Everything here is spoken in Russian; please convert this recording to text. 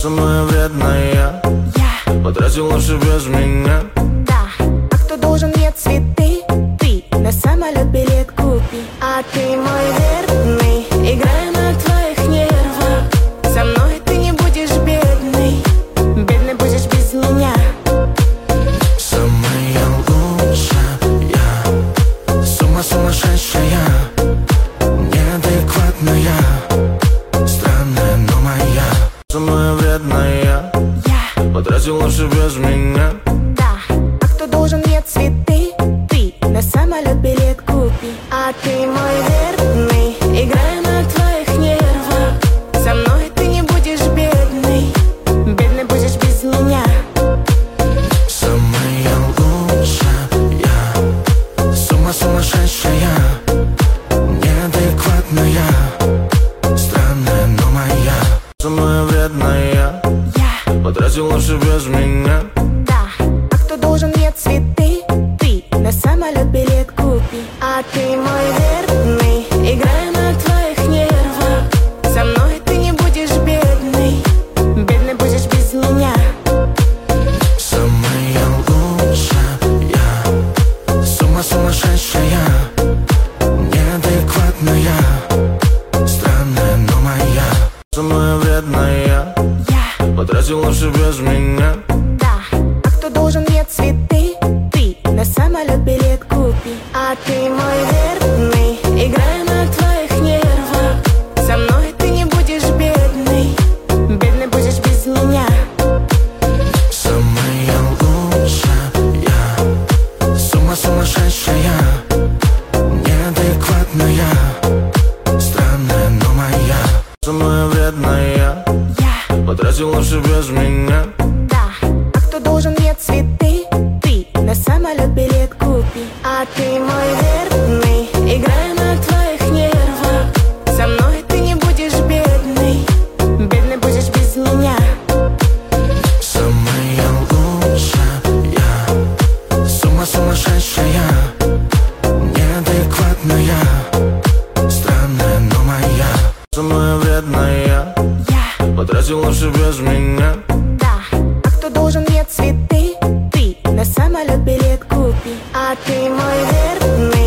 Самая вредная, потратил лучше без меня. Да, а кто должен мне цветы? Ты на самолет билет купи. А ты мой верный, играй на твоих нервах. Со мной ты не будешь бедный, бедный будешь без меня. Самая лучшая, сумасшедшая, неадекватная, странная, но моя. Самая вредная, потратил лучше без меня. Да, а кто должен мне цветы? Ты на самолет билет купи. А ты мой верный, играй на твоих нервах. Со мной ты не будешь бедный, бедный будешь без меня. Самая лучшая, сумасшедшая, неадекватная, странная, но моя. Самая вредная, потратил лучше без меня. Да, а кто должен мне цветы? Ты на самолет билет купи. А ты мой верный, играй на твоих нервах. Со мной ты не будешь бедный, бедный будешь без меня. Самая лучшая, сумасшедшая, неадекватная, странная, но моя. Самая вредная, потратил лучше без меня. Да, а кто должен мне цветы? Ты на самолет билет купи. А ты мой верный, играй на твоих нервах. Со мной ты не будешь бедный, бедный будешь без меня. Самая лучшая, сумасшедшая, неадекватная, странная, но моя. Самая вредная, потратил лучше без меня. Да, а кто должен мне цветы? Ты на самолет билет купи. А ты мой верный, играй на твоих нервах. Со мной ты не будешь бедный, бедный будешь без меня. Самая лучшая, сумасшедшая, неадекватная, странная, но моя. Самая вредная, потратил лучше без меня. Да, а кто должен мне цветы? Ты на самолет билет купи. А ты мой верный,